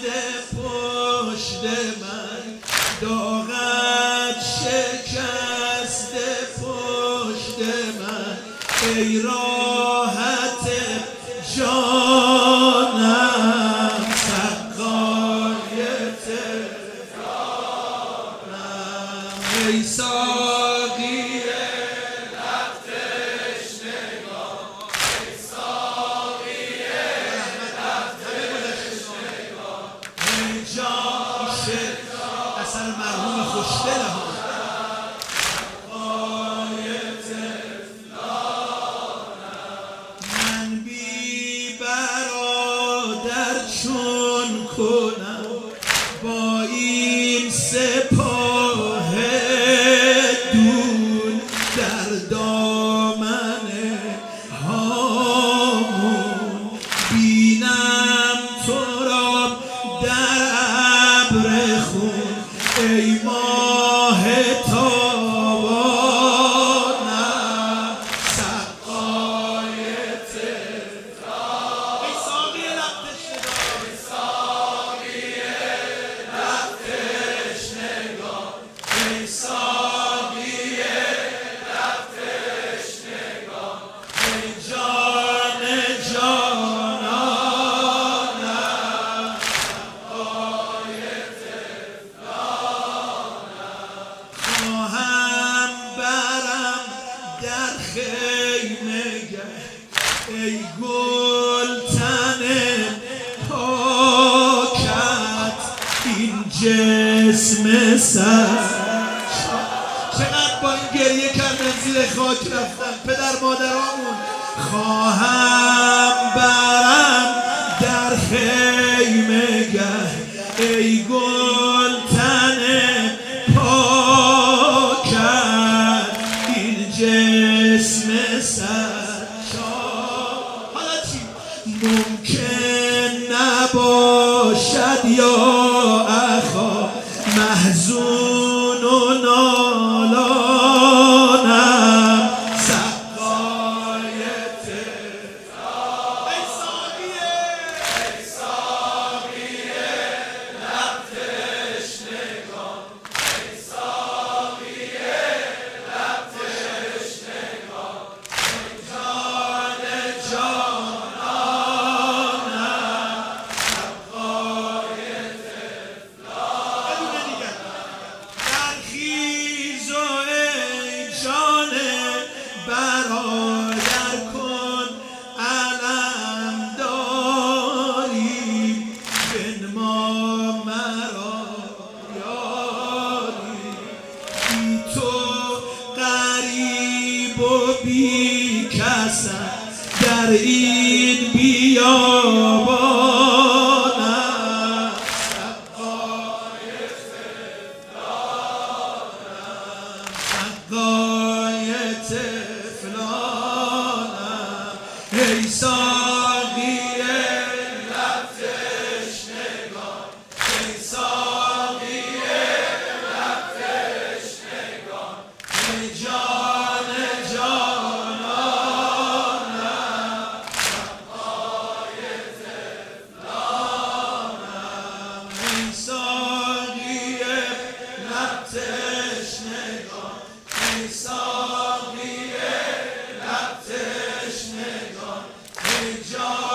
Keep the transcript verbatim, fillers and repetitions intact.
پشت من، داغت شکسته پشت من، ای راحت جانم سقای تهرانم، ای ساقی لب تشنگان، ای ساقی لب تشنگان، ای جان شد اثر مرحوم خوشدل ها چون کنم با این سپاه دون در دامن هامون، بینم تو را در ابر خون، ای ماه تابانم سقای تهران، ای ساقی لب ای گلتن پاکت این جسم سر، چقدر با این گریه کردن زیر خاک رفتن پدر مادرامون، خواهم برم در خیمه گه، ای گلتن پاکت این جسم سر، ممکن نباشد یا اخا محزون و نالانم سقای تهران، ای ساقیه ای ساقیه لب تشنگان، ای ساقیه لب تشنگان، ای جان جان برادر کن علم داری، بنما مرا یاری، بی تو غریب و بی کسم در این بیابانم سقای تهرانم سقای تهرانم، ای ساقی لب تشنگان، ای ساقی لب تشنگان، ای جان جانانم سقای تهرانم، ای ساقی لب تشنگان، ای ساقی لب تشنگان، ای جان